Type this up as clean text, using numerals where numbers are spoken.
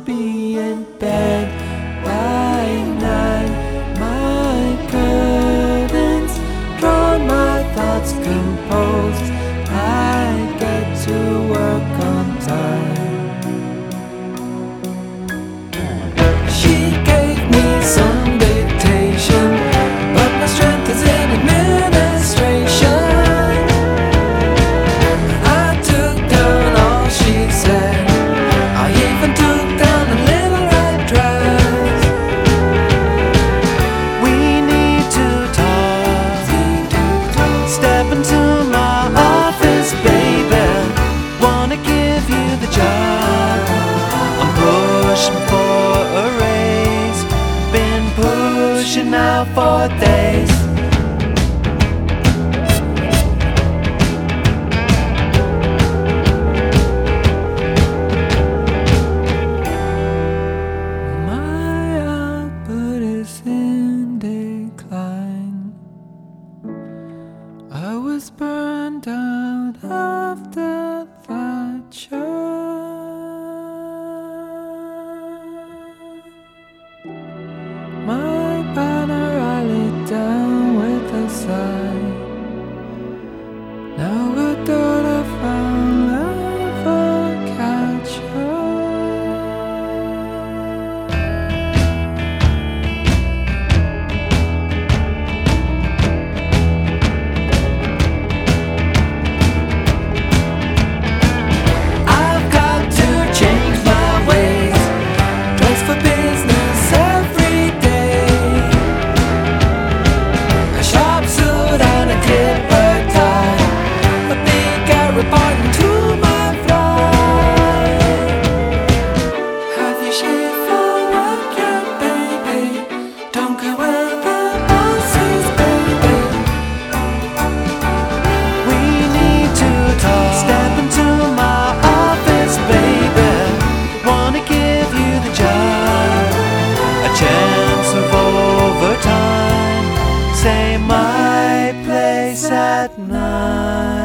be in bed by night. My curtains drawn, my thoughts composed. I get to work on time. She gave me some dictation, but my strength is in administration. I took down all she said. I even took down a little red dress. We need to talk. Step into my office, baby. Wanna give you the job. I'm pushing for a raise. Been pushing now for days. My output is in decline. I was burned out after Thatcher. My banner I laid down with a sigh. Now a daughter found love a catcher. I've got to change my ways. Dress for business every day. A sharp suit and a clipper tie. A big guy reporting to my flight. Have you shaved for work yet, baby? Don't go where the boss is, baby. We need to talk. Step into my office, baby. Wanna give you the job. A chance of overtime. Say my place at night.